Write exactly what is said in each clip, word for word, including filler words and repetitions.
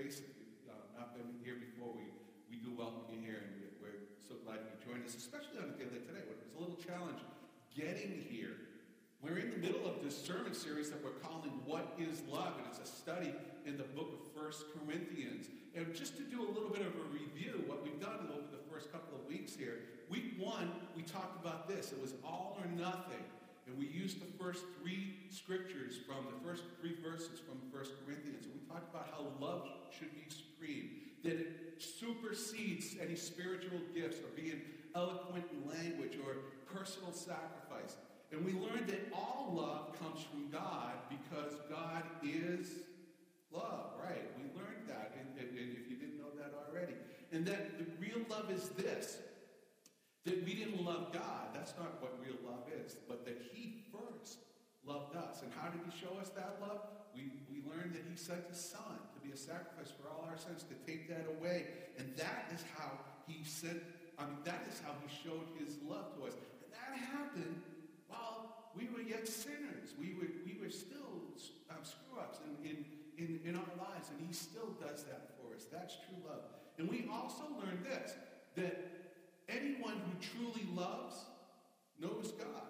Grace. If you've uh, not been here before, we, we do welcome you here, and we, we're so glad you joined us, especially on a day like today when it was a little challenge getting here. We're in the middle of this sermon series that we're calling What is Love? And it's a study in the book of First Corinthians. And just to do a little bit of a review, what we've done over the first couple of weeks here, week one, we talked about this. It was all or nothing. And we used the first three scriptures from the first three verses from First Corinthians. And we talked about how love should be supreme, that it supersedes any spiritual gifts or being eloquent in language or personal sacrifice. And we learned that all love comes from God because God is love, right? We learned that, and, and, and if you didn't know that already. And that the real love is this, that we didn't love God. That's not what real love is, but that he first loved us. And how did he show us that love? We, we learned that he sent his son to be a sacrifice for all our sins, to take that away. And that is how he sent, I mean, that is how he showed his love to us. And that happened while we were yet sinners. We were, we were still um, screw-ups in, in, in, in our lives, and he still does that for us. That's true love. And we also learned this, that anyone who truly loves knows God.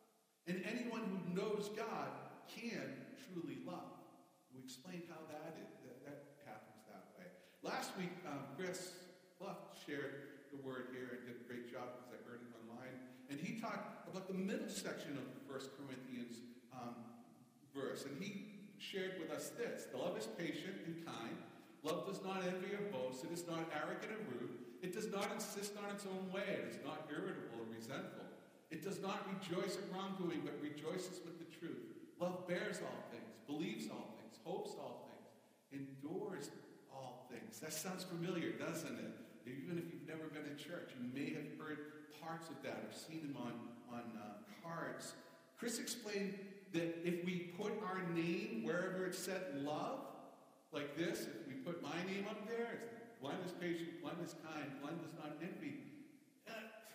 And anyone who knows God can truly love. We explained how that, is, that, that happens that way. Last week, um, Chris Luft shared the word here and did a great job because I heard it online. And he talked about the middle section of the First Corinthians um, verse. And he shared with us this. The love is patient and kind. Love does not envy or boast. It is not arrogant or rude. It does not insist on its own way. It is not irritable or resentful. It does not rejoice at wrongdoing, but rejoices with the truth. Love bears all things, believes all things, hopes all things, endures all things. That sounds familiar, doesn't it? Even if you've never been in church, you may have heard parts of that or seen them on, on uh, cards. Chris explained that if we put our name wherever it said love, like this, if we put my name up there, it's Glenn is patient, Glenn is kind, Glenn does not envy. Uh,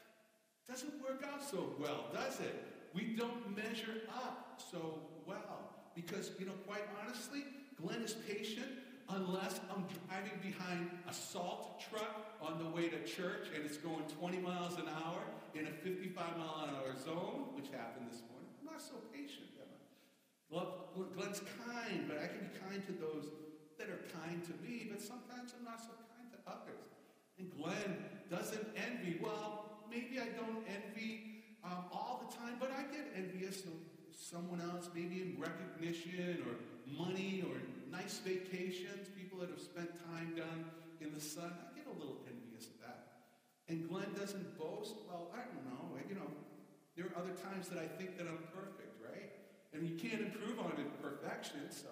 doesn't work out so well, does it? We don't measure up so well. Because, you know, quite honestly, Glenn is patient unless I'm driving behind a salt truck on the way to church and it's going twenty miles an hour in a fifty-five mile an hour zone, which happened this morning. I'm not so patient, am I? Well, Glenn's kind, but I can be kind to those that are kind to me, but sometimes I'm not so kind to others. And Glenn doesn't envy. Well, maybe I don't envy um, all the time, but I get envious of someone else, maybe in recognition or money or nice vacations, people that have spent time down in the sun. I get a little envious of that. And Glenn doesn't boast. Well, I don't know. You know, there are other times that I think that I'm perfect, right? And you can't improve on it perfection, so.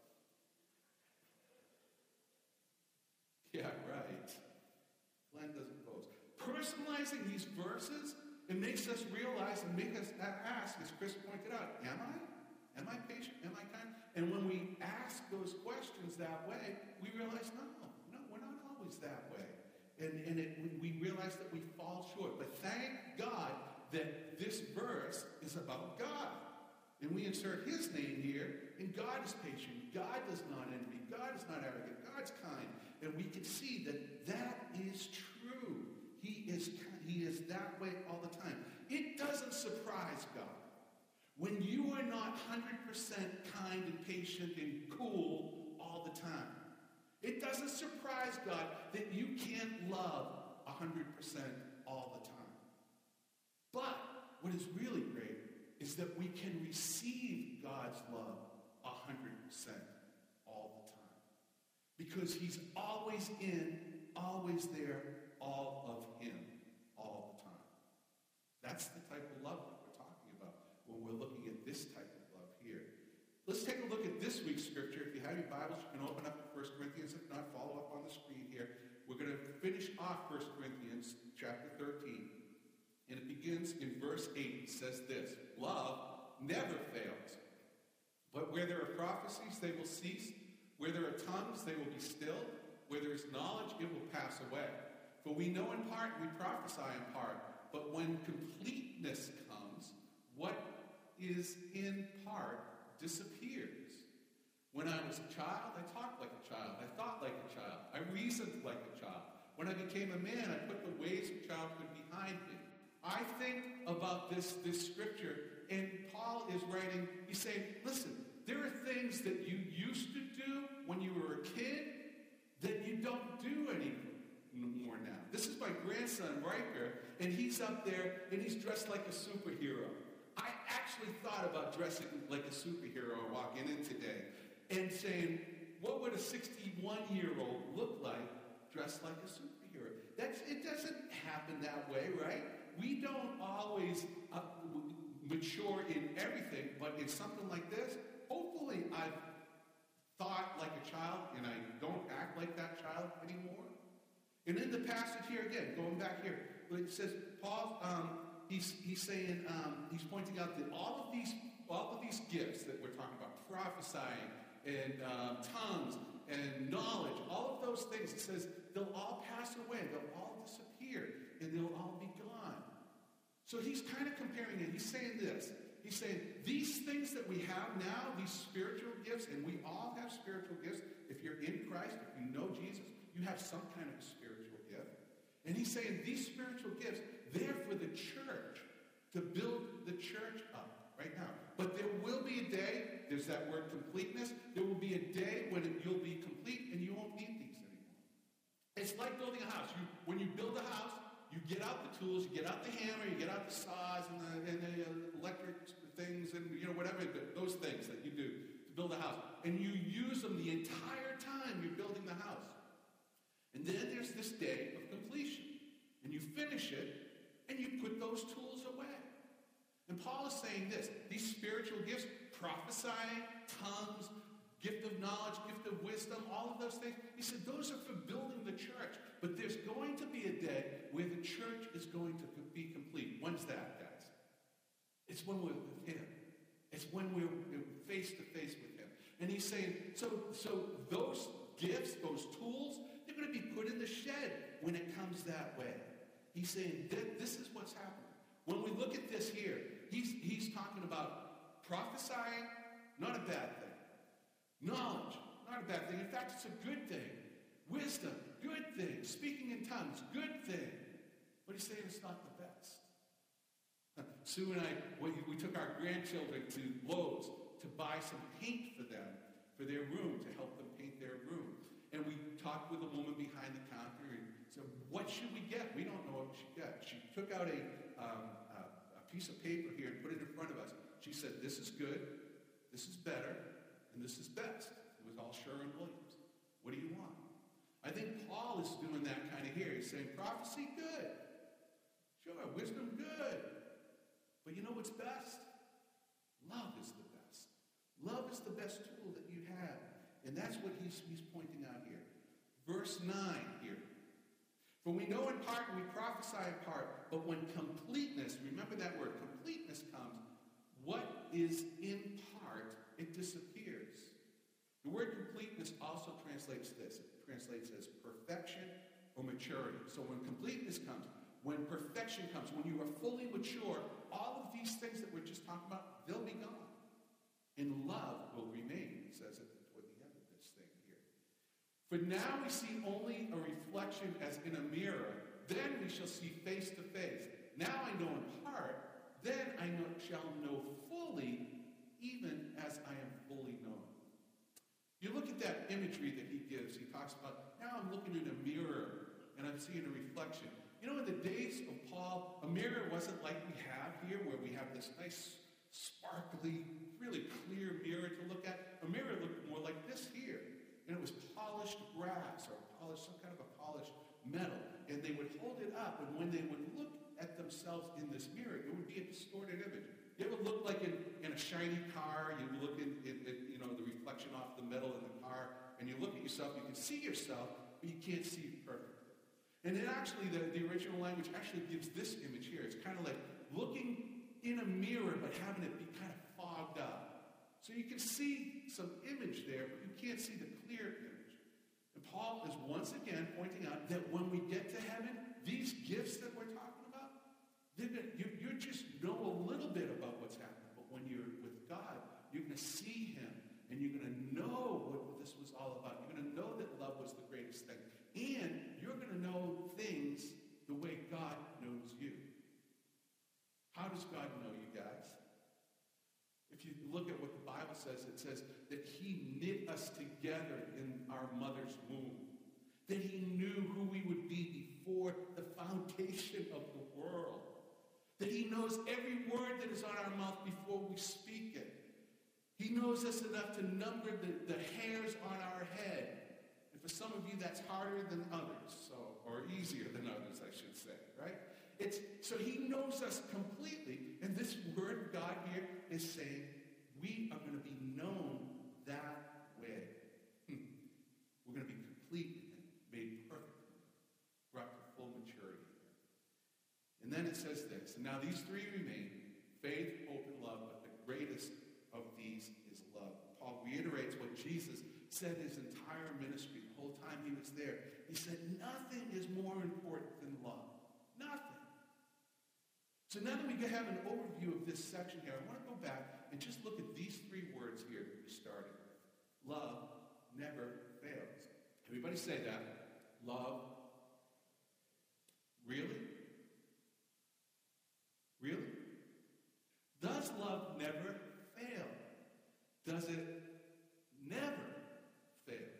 Yeah, right. Glenn doesn't boast. Personalizing these verses, it makes us realize and make us ask, as Chris pointed out, am I? Am I patient? Am I kind? And when we ask those questions that way, we realize, no, no, we're not always that way. And, and it, we realize that we fall short. But thank God that this verse is about God. And we insert his name here, and God is patient. God does not envy. God is not arrogant. God's kind. And we can see that that is true. He is, he is that way all the time. It doesn't surprise God. When you are not one hundred percent kind and patient and cool all the time, it doesn't surprise God that you can't love one hundred percent all the time. But what is really great is that we can receive God's love one hundred percent all the time. Because he's always in, always there, all of him, all the time. That's the type of love that we're talking about when we're looking at this type of love here. Let's take a look at this week's scripture. If you have your Bibles, you can open up to First Corinthians. If not, follow up on the screen here. We're going to finish off First Corinthians chapter thirteen. And it begins in verse eight. It says this, love never fails. But where there are prophecies, they will cease. Where there are tongues, they will be stilled. Where there is knowledge, it will pass away. For we know in part, we prophesy in part. But when completeness comes, what is in part disappears. When I was a child, I talked like a child. I thought like a child. I reasoned like a child. When I became a man, I put the ways of childhood behind me. I think about this, this scripture, and Paul is writing, he's saying, listen, there are things that you used to do when you were a kid that you don't do anymore now. This is my grandson, Riker, and he's up there, and he's dressed like a superhero. I actually thought about dressing like a superhero walking in today and saying, what would a sixty-one-year-old look like dressed like a superhero? That's, it doesn't happen that way, right? We don't always uh, mature in everything, but in something like this, hopefully I've thought like a child and I don't act like that child anymore. And in the passage here, again, going back here, it says, Paul, um, he's, he's saying, um, he's pointing out that all of these all of these gifts that we're talking about, prophesying and um, tongues and knowledge, all of those things, it says they'll all pass away, they'll all disappear, and they'll all be gone. So he's kind of comparing it. He's saying this. He's saying these things that we have now, these spiritual gifts, and we all have spiritual gifts. If you're in Christ, if you know Jesus, you have some kind of a spiritual gift. And he's saying these spiritual gifts, they're for the church, to build the church up right now. But there will be a day, there's that word completeness, there will be a day when it, you'll be complete and you won't need these anymore. It's like building a house. You, when you build a house, you get out the tools, you get out the hammer, you get out the saws and the, and the electric things and, you know, whatever, those things that you do to build a house. And you use them the entire time you're building the house. And then there's this day of completion. And you finish it, and you put those tools away. And Paul is saying this, these spiritual gifts, prophesying, tongues, gift of knowledge, gift of wisdom, all of those things, he said those are for building the church. But there's going to be a day where the church is going to be complete. When's that, guys? It's when we're with him. It's when we're face to face with him. And he's saying, so, so those gifts, those tools, they're going to be put in the shed when it comes that way. He's saying this is what's happening. When we look at this here, he's, he's talking about prophesying, not a bad thing. Knowledge, not a bad thing. In fact, it's a good thing. Wisdom, good thing. Speaking in tongues, good thing. But he's saying it's not the best. Sue and I, we, we took our grandchildren to Lowe's to buy some paint for them, for their room, to help them paint their room. And we talked with a woman behind the counter and said, what should we get? We don't know what we should get. She took out a, um, a, a piece of paper here and put it in front of us. She said, this is good, this is better, and this is best. It was all Sherwin-Williams. What do you want? I think Paul is doing that kind of here. He's saying, prophecy, good. Sure, wisdom, good. But you know what's best? Love is the best. Love is the best tool that you have. And that's what he's, he's pointing out here. Verse nine here. For we know in part and we prophesy in part, but when completeness, remember that word, completeness comes, what is in part, it disappears. The word completeness also translates this. It translates as perfection or maturity. So when completeness comes, when perfection comes, when you are fully mature, all of these things that we're just talking about, they'll be gone. And love will remain, he says it toward the end of this thing here. For now we see only a reflection as in a mirror. Then we shall see face to face. Now I know in part, then I know, shall know fully, even as I am fully known. You look at that imagery that he gives. He talks about, now I'm looking in a mirror, and I'm seeing a reflection. You know, in the days of Paul, a mirror wasn't like we have here, where we have this nice, sparkly, really clear mirror to look at. A mirror looked more like this here. And it was polished brass or polished, some kind of a polished metal. And they would hold it up, and when they would look at themselves in this mirror, it would be a distorted image. It would look like in, in a shiny car, you look in, in, in, you know, the reflection off the metal in the car, and you look at yourself, you can see yourself, but you can't see it perfectly. And then actually, the, the original language actually gives this image here. It's kind of like looking in a mirror, but having it be kind of fogged up. So you can see some image there, but you can't see the clear image. And Paul is once again pointing out that when we get to heaven, these gifts that we're talking about, they're gonna, you, you just know a little bit about what's happening. But when you're with God, you're going to see him and you're going to know what this was all about. You're going to know that love was the greatest thing. And you're going to know things the way God knows you. How does God know you guys? If you look at what the Bible says, it says that he knit us together in our mother's womb. That he knew who we would be before the foundation of the world. That he knows every word that is on our mouth before we speak it. He knows us enough to number the, the hairs on our head. And for some of you, that's harder than others, so or easier than others, I should say, right? It's so he knows us completely, and this word of God here is saying we are going to be known that way. Hmm. We're going to be complete in him, made perfect in him, brought to full maturity. And then it says this, and now these three remain, faith, hope, and love, but the greatest of these is love. Paul reiterates what Jesus said his entire ministry, the whole time he was there. He said, nothing is more important than love. Nothing. So now that we have an overview of this section here, I want to go back and just look at these three words here that we started with. Love never fails. Everybody say that. Love. Really? Really? Does love never fail? Does it never fail?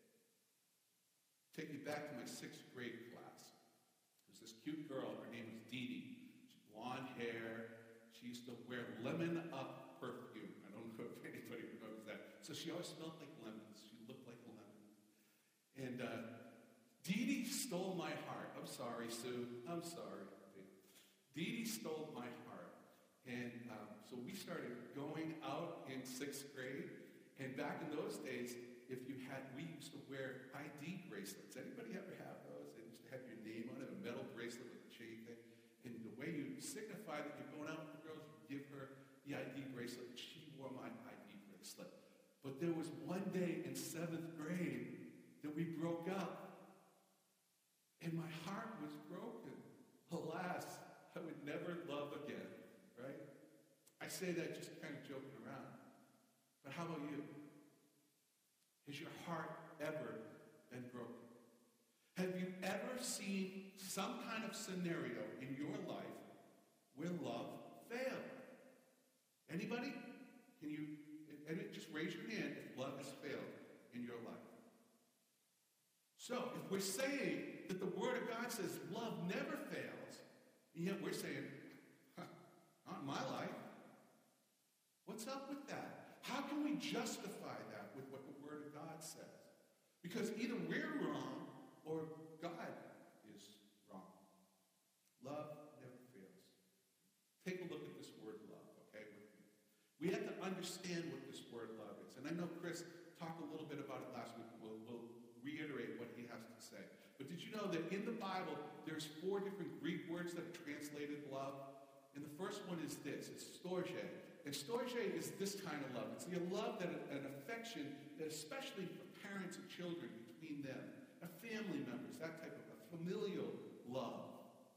Take you back to my sixth grade class. There was this cute girl. Her name was Dee Dee. Blonde hair. She used to wear lemon up perfume. I don't know if anybody remembers that. So she always smelled like lemons. She looked like a lemon. And uh, Dee Dee stole my heart. I'm sorry, Sue. I'm sorry. Dee Dee stole my heart. And um, so we started going out in sixth grade. And back in those days, if you had, we used to wear I D bracelets. Anybody ever have those? They used to have your name on it, a metal bracelet with a chain thing. And the way you signify that you're going out with the girls, you give her the I D bracelet. She wore my I D bracelet. But there was one day in seventh grade that we broke up. And my heart was broken. Alas, I would never love again, right? I say that just kind of joking around. But how about you? Has your heart ever been broken? Have you ever seen some kind of scenario in your life where love failed? Anybody? Can you and just raise your hand if love has failed in your life? So, if we're saying that the Word of God says love never fails, and yet we're saying, huh, not in my life. What's up with that? How can we justify that with what the Word of God says? Because either we're wrong or God is wrong. Love never fails. Take a look at this word love, okay, with me. We have to understand what this word love is. And I know Chris talked a little bit about it last week. We'll, we'll reiterate what he has to say. But did you know that in the Bible, there's four different Greek words that are translated love? And the first one is this. It's storge. And storge is this kind of love. It's the love, that an affection that especially for parents and children between them, family members, that type of a familial love.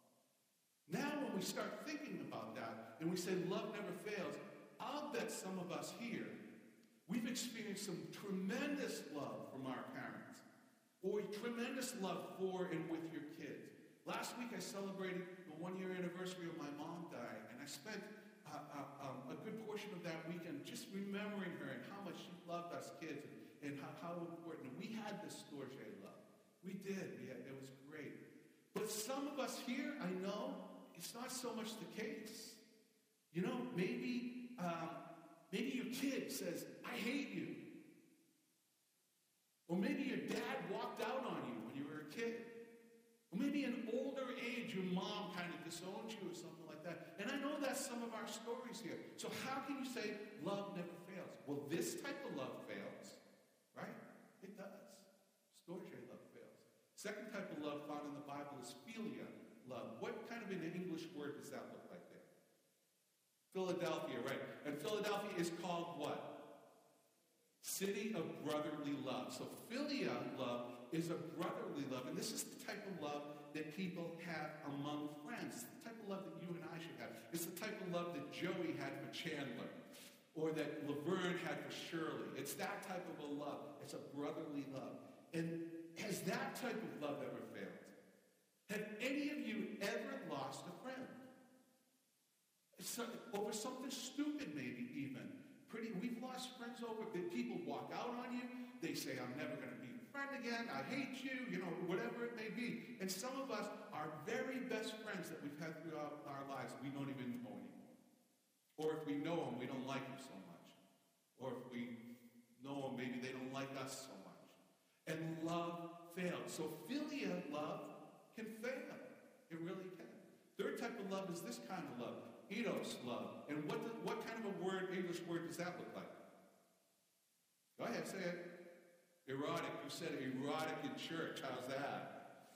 Now when we start thinking about that and we say love never fails, I'll bet some of us here, we've experienced some tremendous love from our parents or tremendous love for and with your kids. Last week I celebrated the one-year anniversary of my mom dying, and I spent uh, uh, um, a good portion of that weekend just remembering her and how much she loved us kids and, and how, how important. And we had this storge love. We did. We had, it was great. But some of us here, I know, it's not so much the case. You know, maybe, um, maybe your kid says, I hate you. Or maybe your dad walked out on you when you were a kid. Or maybe in older age, your mom kind of disowned you or something like that. And I know that's some of our stories here. So how can you say love never fails? Well, this type of love fails, right? It does. Storge love fails. Second type of love found in the Bible is philia love. What kind of an English word does that look like there? Philadelphia, right. And Philadelphia is called what? City of brotherly love. So philia love is a brotherly love. And this is the type of love that people have among friends. It's the type of love that you and I should have. It's the type of love that Joey had for Chandler. or that Laverne had for Shirley. It's that type of a love. It's a brotherly love. And has that type of love ever failed? Have any of you ever lost a friend? So, over something stupid, maybe even. Pretty, we've lost friends over that people walk out on you. They say, I'm never going to be your friend again. I hate you, you know, whatever it may be. And some of us, our very best friends that we've had throughout our lives, we don't even know anymore. Or if we know them, we don't like them so much. Or if we know them, maybe they don't like us so much. And love failed. So philia love can fail. It really can. Third type of love is this kind of love. Eros love. And what, the, what kind of a word, English word, does that look like? Go ahead, say it. Erotic. You said erotic in church. How's that?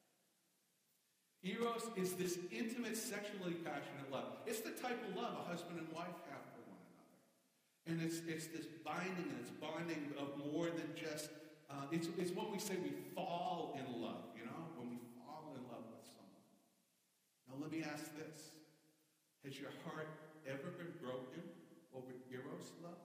Eros is this intimate, sexually passionate love. It's the type of love a husband and wife have for one another. And it's, it's this binding and it's bonding of more than just, uh, it's, it's when we say we fall in love, you know? When we fall in love with someone. Now let me ask this. Has your heart ever been broken over Eros love?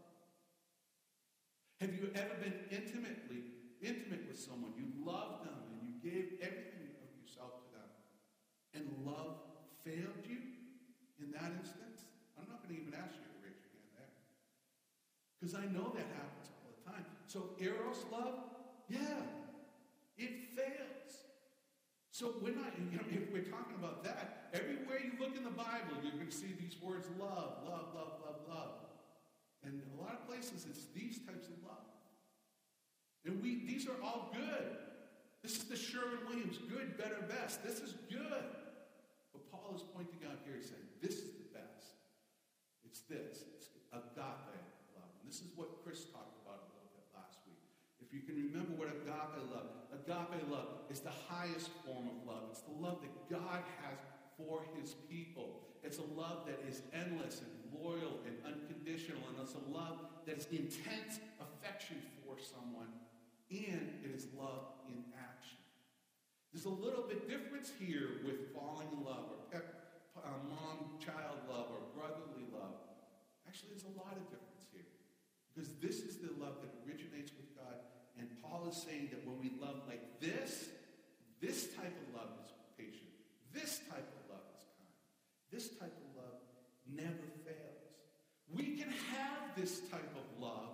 Have you ever been intimately intimate with someone? You loved them and you gave everything of yourself to them. And love failed you in that instance? I'm not going to even ask you to raise your hand there. Because I know that happens all the time. So Eros love, yeah, it fails. So we're not, you know, if we're talking about that, everywhere you look in the Bible, you're going to see these words love, love, love, love, love. And in a lot of places, it's these types of love. And we, these are all good. This is the Sherwin-Williams, good, better, best. This is good. But Paul is pointing out here, saying, this is the best. It's this. It's agape love. And this is what Chris talked about a little bit last week. If you can remember what agape love, agape love is the highest form of love. It's the love that God has for his people. It's a love that is endless and loyal and unconditional. And it's a love that is intense affection for someone. And it is love in action. There's a little bit difference here with falling in love or pep, uh, mom-child love or brotherly love. Actually, there's a lot of difference here. Because this is the love that originates with God. And Paul is saying that when we love like this, this type of love is patient. This type of love is kind. This type of love never fails. We can have this type of love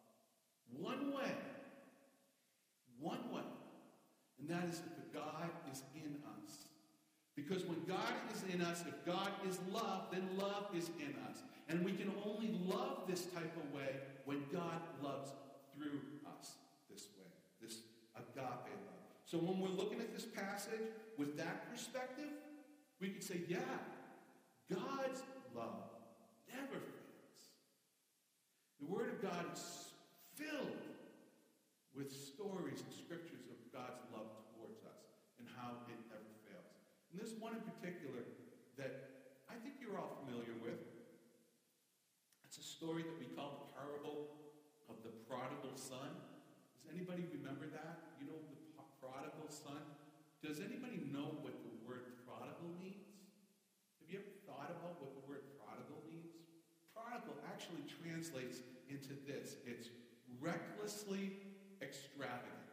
one way. One way. And that is if God is in us. Because when God is in us, if God is love, then love is in us. And we can only love this type of way when God loves through us this way. This agape love. So when we're looking at this passage with that perspective, we could say, yeah, God's love never fails. The Word of God is filled with stories and scriptures of God's love towards us and how it never fails. And there's one in particular that I think you're all familiar with. It's a story that we call the parable of the prodigal son. Does anybody remember that? You know the prodigal son? Does anybody know what the word prodigal means? Have you ever thought about what the word prodigal means? Prodigal actually translates into this. It's recklessly extravagant.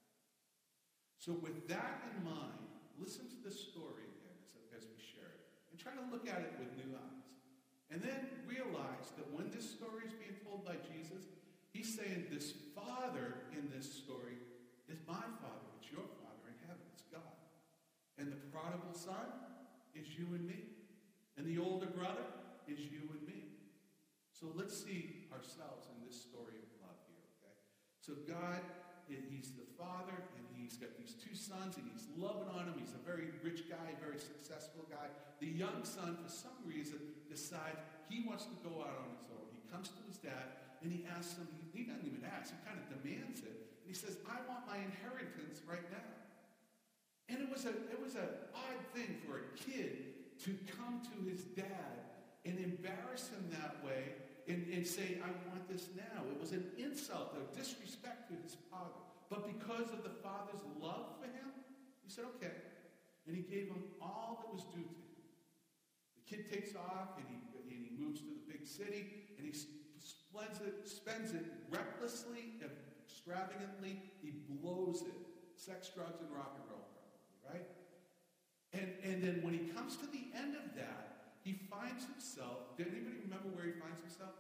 So with that in mind, listen to the story again as, as we share it. And try to look at it with new eyes. And then realize that when this story is being told by Jesus, he's saying this father in this story is my father. It's your father in heaven. It's God. And the prodigal son is you and me. And the older brother is you and me. So let's see ourselves in this story of love here, okay? So God, he's the father, and he's got these two sons, and he's loving on them. He's a very rich guy, very successful guy. The young son, for some reason, decides he wants to go out on his own. He comes to his dad, and he asks him, he doesn't even ask, he kind of demands it. And he says, I want my inheritance right now. And it was a it was an odd thing for a kid to come to his dad and embarrass him that way and, and say, I want this now. It was an insult, a disrespect to his father. But because of the father's love for him, he said, okay. And he gave him all that was due to him. The kid takes off, and he, and he moves to the big city, and he spends it, spends it recklessly, extravagantly. He blows it. Sex, drugs, and rock and roll, probably, right? And, and then when he comes to the end of that, he finds himself, did anybody remember where he finds himself?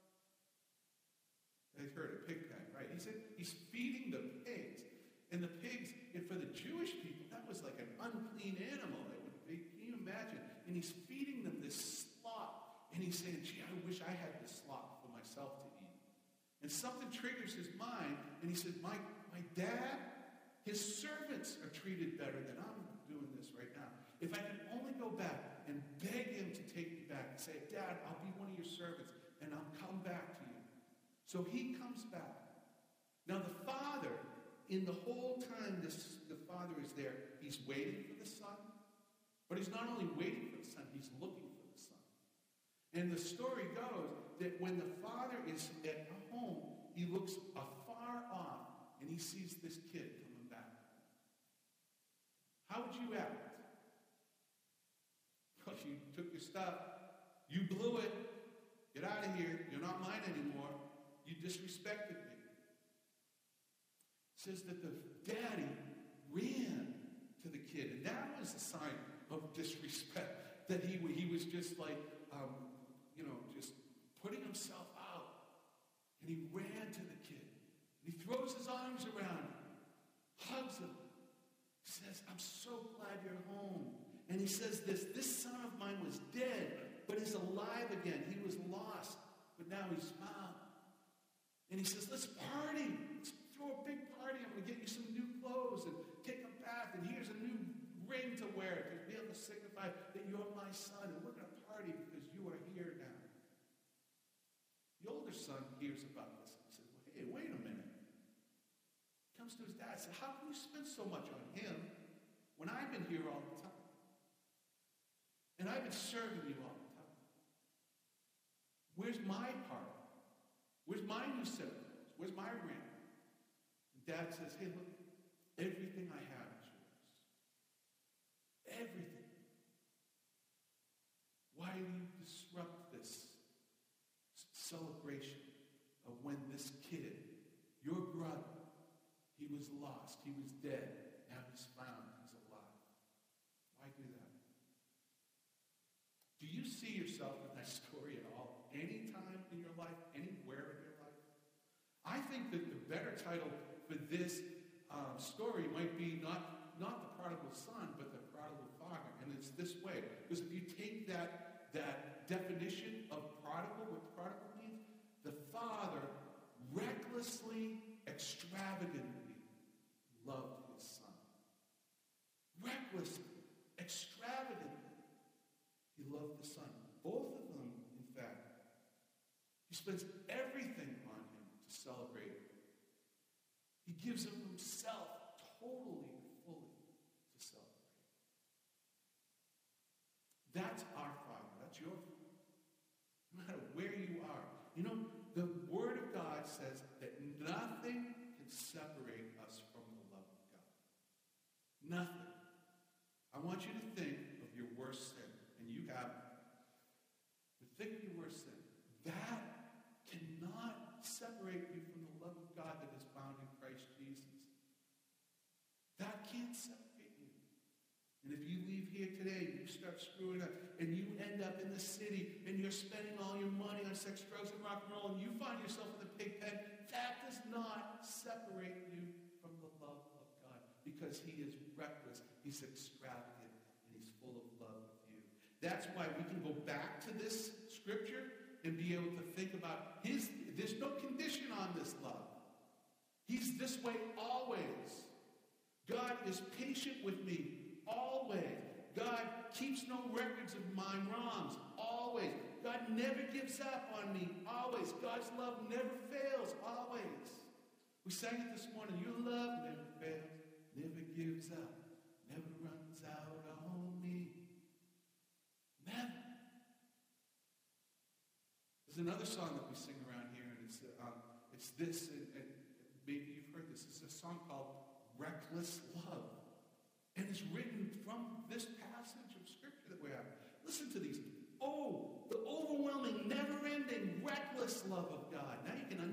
They've heard it, pig pen, right? He said he's feeding the pigs. And the pigs, and for the Jewish people, that was like an unclean animal. It would be, can you imagine? And he's feeding them this slop. And he's saying, gee, I wish I had this slop for myself to eat. And something triggers his mind, and he says, my, my dad, his servants are treated better than I'm doing this right now. If I can only go back and beg him to take me back and say, Dad, I'll be one of your servants, and I'll come back to you. So he comes back. Now the father, in the whole time this, the father is there, he's waiting for the son. But he's not only waiting for the son, he's looking for the son. And the story goes that when the father is at home, he looks afar off and he sees this kid coming back. How would you act? Well, you took your stuff. You blew it. Get out of here. You're not mine anymore. You disrespected me. It says that the daddy ran to the kid. And that was a sign of disrespect. That he, he was just like, um, you know, just putting himself out. And he ran to the kid. And he throws his arms around him. Hugs him. He says, I'm so glad you're home. And he says this, this son of mine was dead, but is alive again. He was lost, but now he's found. And he says, let's party. Let's throw a big party. I'm going to get you some new clothes and take a bath. And here's a new ring to wear to be able to signify that you're my son. And we're going to party because you are here now. The older son hears about this. He says, well, hey, wait a minute. He comes to his dad and says, how can you spend so much on him when I've been here all the time? And I've been serving you all the time. Where's my part? Where's my new set of clothes? Where's my ring? And Dad says, hey, look, everything I have is yours. Everything. Why do you disrupt this celebration of when this kid, your brother, he was lost, he was dead, now he's found, he's alive? Why do that? Do you see yourself in that story at all? Any time in your life? Anywhere in your life? I think that the better title for this um, story might be not, not the prodigal son, but the prodigal father. And it's this way. Because if you take that, that definition of prodigal, what prodigal means, the father recklessly, extravagantly loved his son. Recklessly, extravagantly. He loved the son. Both of them, in fact. He spends everything on him to celebrate. He gives him himself totally and fully to celebrate. That's our Father. That's your Father. No matter where you are. You know, the Word of God says that nothing can separate us from the love of God. Nothing. I want you to think of your worst sin. And you have it. But think of your worst sin. That cannot separate you from the love of God that is found in Christ Jesus. That can't separate you. And if you leave here today and you start screwing up and you end up in the city and you're spending all your money on sex, drugs, and rock and roll and you find yourself in the pig pen, that does not separate you from the love of God because he is reckless, he's extravagant, and he's full of love. That's why we can go back to this scripture and be able to think about his, there's no condition on this love. He's this way always. God is patient with me always. God keeps no records of my wrongs always. God never gives up on me always. God's love never fails always. We sang it this morning. Your love never fails, never gives up, never runs out on me. Never. There's another song that we sing around here, and it's uh, it's this, and, and maybe you've heard this. It's a song called Reckless Love. And it's written from this passage of Scripture that we have. Listen to these. Oh, the overwhelming, never-ending, reckless love of God.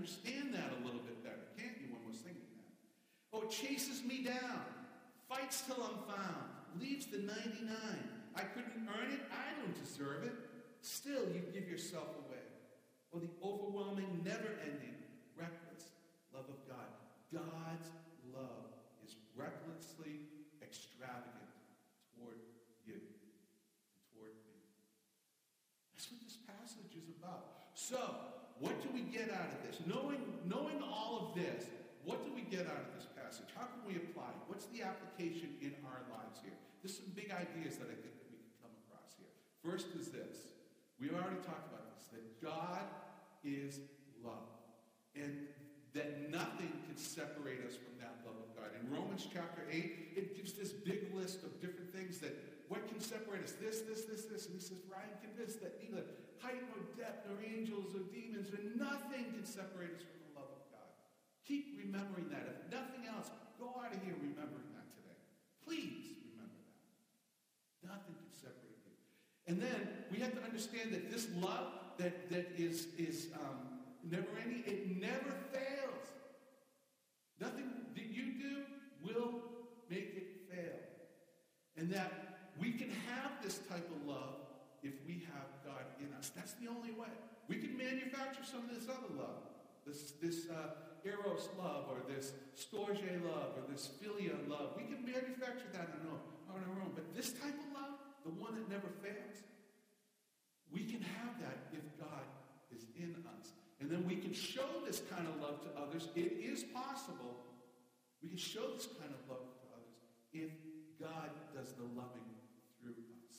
understand that a little bit better, can't you, when we're singing that? Oh, it chases me down, fights till I'm found, leaves the ninety-nine. I couldn't earn it, I don't deserve it. Still, you give yourself away. Or the overwhelming, never-ending, reckless love of God. God's love is recklessly extravagant toward you and toward me. That's what this passage is about. So, what do we get out of this? Knowing, knowing all of this, what do we get out of this passage? How can we apply it? What's the application in our lives here? There's some big ideas that I think that we can come across here. First is this. We already talked about this, that God is love. And that nothing can separate us from that love of God. In Romans chapter eight, it gives this big list of different things that, what can separate us? This, this, this, this. And he says, for I am convinced that neither height nor depth nor angels or demons or nothing can separate us from the love of God. Keep remembering that. If nothing else, go out of here remembering that today. Please remember that. Nothing can separate you. And then we have to understand that this love that, that is, is um, never ending, it never fails. Nothing that you do will make it fail. And that we can have this type of love if we have God in us. That's the only way. We can manufacture some of this other love. This, this uh, eros love, or this storge love, or this philia love. We can manufacture that on our, on our own. But this type of love, the one that never fails, we can have that if God is in us. And then we can show this kind of love to others. It is possible. We can show this kind of love to others if God does the loving through us.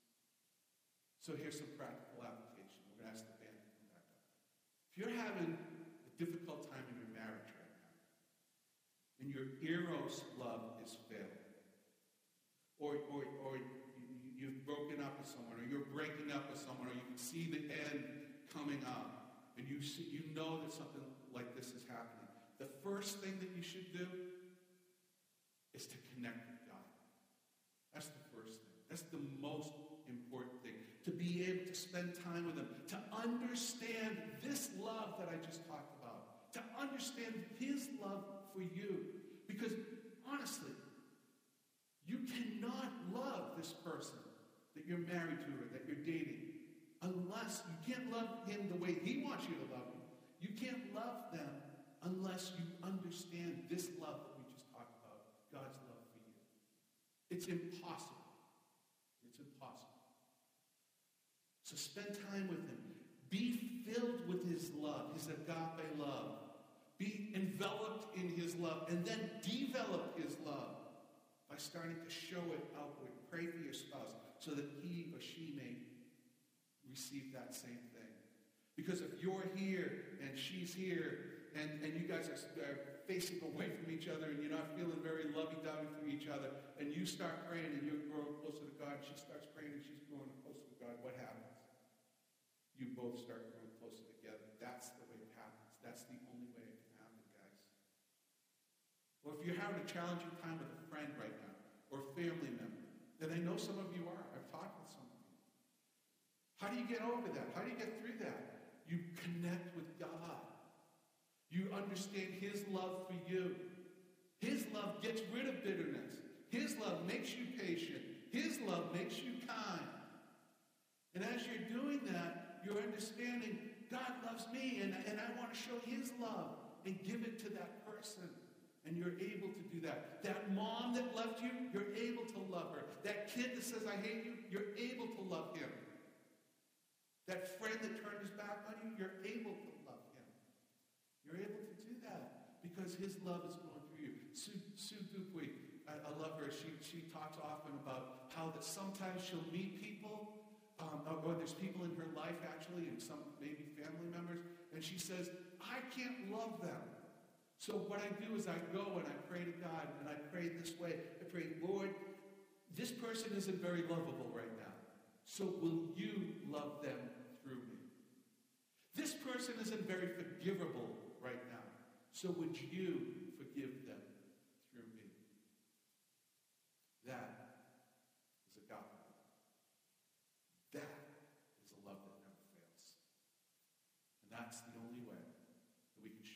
So here's some practical application. We're going to ask the band to come back up. If you're having a difficult time in your marriage right now, and your eros love is failing, or, or, or you've broken up with someone, or you're breaking up with someone, or you can see the end coming up, and you see, you know that something like this is happening, the first thing that you should do is to connect with God. That's the first thing. That's the most important thing. To be able to spend time with Him, to understand this love that I just talked about, to understand His love for you. Because honestly, you cannot love this person that you're married to or that you're dating unless you can't love him the way he wants you to love him. You can't love them unless you understand this love that we just talked about, God's love for you. It's impossible. It's impossible. So spend time with Him. Be filled with His love, His agape love. Be enveloped in His love, and then develop His love by starting to show it outward. Pray for your spouse so that he or she may receive that same thing. Because if you're here and she's here and, and you guys are, are facing away from each other and you're not feeling very lovey-dovey for each other, and you start praying and you're growing closer to God, and she starts praying and she's growing closer to God, what happens? You both start growing closer together. That's the way it happens. That's the only way it can happen, guys. Or if you're having a challenging time with a friend right now, or a family member, and I know some of you are. I've talked with some of you. How do you get over that? How do you get through that? You connect with God. You understand His love for you. His love gets rid of bitterness. His love makes you patient. His love makes you kind. And as you're doing that, you're understanding God loves me, and, and I want to show His love and give it to that person. And you're able to do that. That mom that left you, you're able to love her. That kid that says, I hate you, you're able to love him. That friend that turned his back on you, you're able to love him. You're able to do that because His love is going through you. Sue, Sue Dupuy, I, I love her. She, she talks often about how that sometimes she'll meet people, um, or there's people in her life actually, and some maybe family members, and she says, I can't love them. So what I do is I go and I pray to God, and I pray this way. I pray, Lord, this person isn't very lovable right now. So will you love them through me? This person isn't very forgivable right now. So would you forgive them through me? That is agape. That is a love that never fails. And that's the only way that we can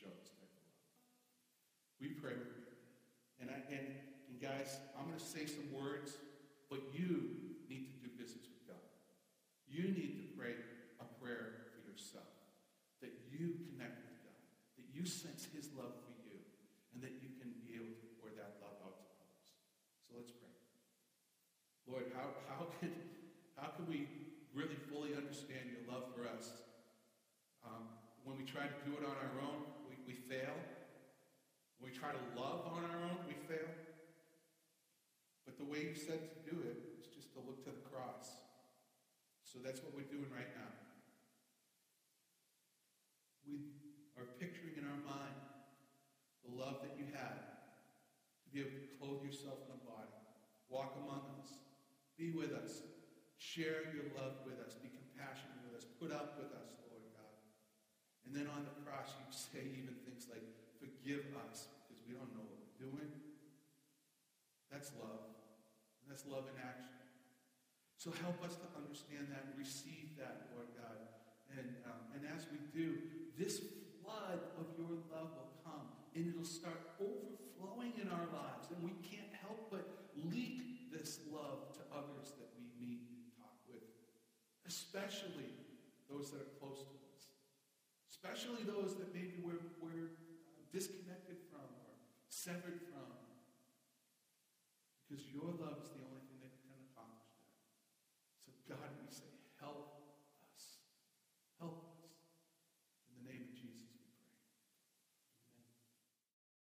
guys, I'm going to say some words, but you need to do business with God. You need to pray a prayer for yourself, that you connect with God, that you sense his love for you, and that you can be able to pour that love out to others. So let's pray. Lord, how, how, can, how can we really fully understand your love for us? Um, when we try to do it on our own, we, we fail. When we try to love on our own, we fail. But the way you said to do it is just to look to the cross. So that's what we're doing right now. We are picturing in our mind the love that you had to be able to clothe yourself in a body, walk among us, be with us, share your love with us, be compassionate with us, put up with us, Lord God. And then on the cross you say even things like, forgive us because we don't know what we're doing. That's love. And that's love in action. So help us to understand that and receive that, Lord God. And, um, and as we do, this flood of your love will come, and it'll start overflowing in our lives. And we can't help but leak this love to others that we meet and talk with, especially those that are close to us, especially those that maybe we're, we're disconnected from or severed from. Because your love is the only thing that can accomplish that. So God, we say